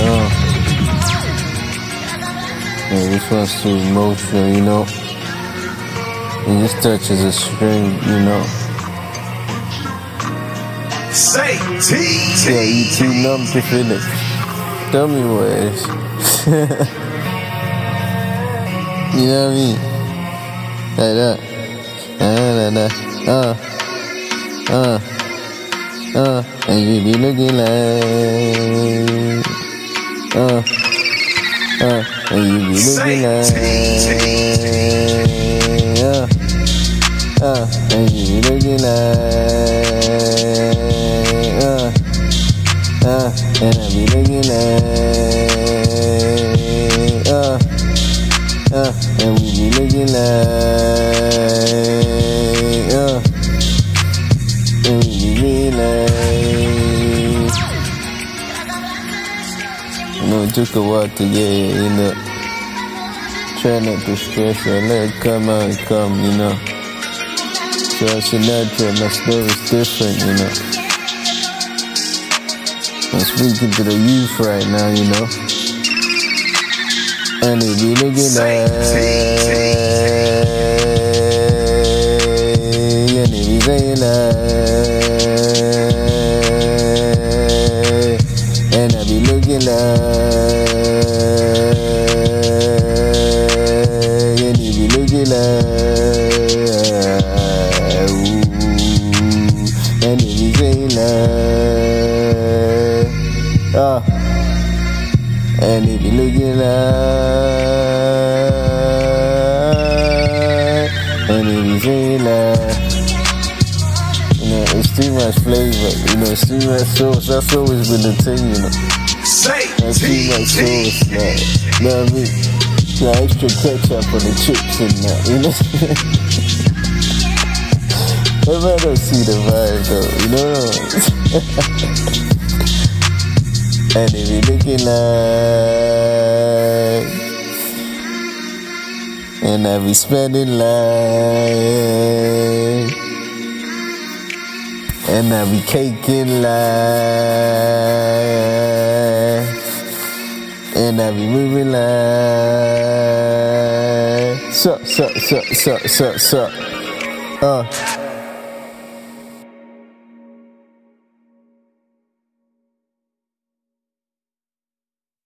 Yeah, this one's too emotional, you know. And this touches a string, you know. Say T. Yeah, you too numb to feel it. Tell me what it is. You know what I mean? Like that. And you be looking like, and you be looking like, and you be looking like, and I be looking like, and we be looking like, and we be looking like. You know, it took a while to get here, you know. Try not to stress it, let it come out and come, you know. So it's natural, my story's different, you know. I'm speaking to the youth right now, you know. And they be looking like, and they be saying like, and I be looking like, and they be looking like, ooh, and they be saying like, and they be looking like, and they be saying like, you know, it's too much flavor, you know, it's too much sauce. That's always been the thing, you know. That's too much sauce, like, you know what I mean? Like extra ketchup on the chips and that, you know. If I don't see the vibe though, you know. And they be looking like, and I be spending like, and I be caking like, and I be moving like, suck.